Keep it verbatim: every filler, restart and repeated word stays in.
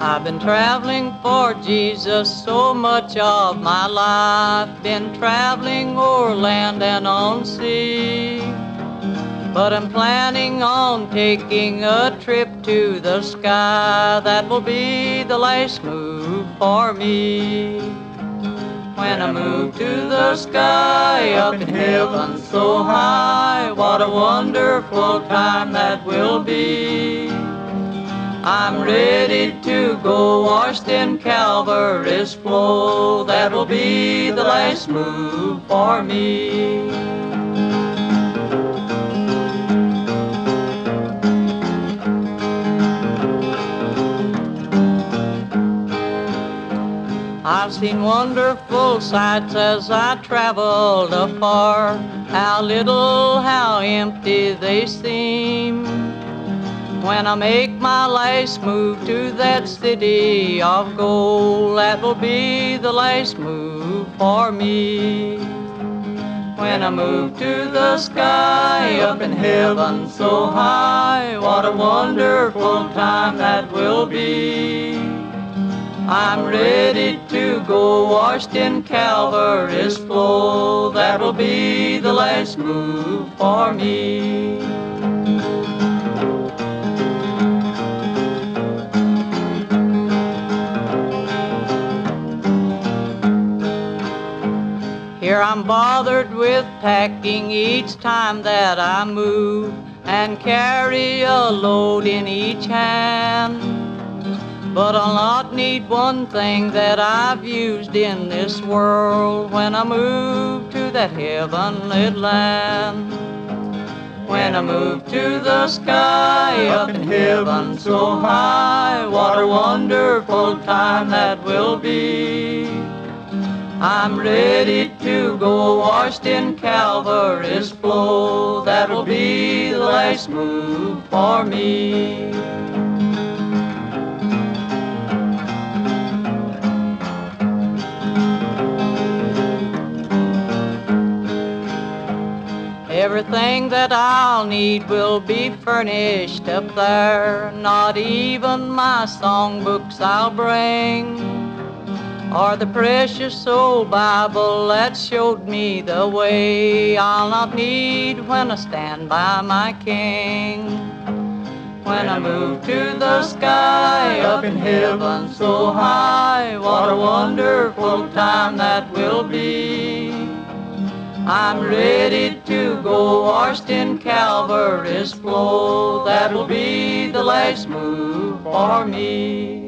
I've been traveling for Jesus so much of my life, been traveling o'er land and on sea. But I'm planning on taking a trip to the sky. That will be the last move for me. When I move to the sky up in heaven so high, what a wonderful time that will be. I'm ready to go washed in Calvary's flow. That will be the last move for me. I've seen wonderful sights as I traveled afar. How little, how empty they seem. When I make my last move to that city of gold, that will be the last move for me. When I move to the sky up in heaven so high, what a wonderful time that will be. I'm ready to go washed in Calvary's flow. That will be the last move for me. Here I'm bothered with packing each time that I move, and carry a load in each hand. But I'll not need one thing that I've used in this world when I move to that heavenly land. When I move to the sky up in heaven so high, what a wonderful time that will be. I'm ready to go washed in Calvary's flow. That will be the last move for me. Everything that I'll need will be furnished up there. Not even my songbooks I'll bring, or the precious old Bible that showed me the way. I'll not need when I stand by my King. When I move to the sky up in heaven so high, what a wonderful time that will be. I'm ready to go washed in Calvary's flow. That will be the last move for me.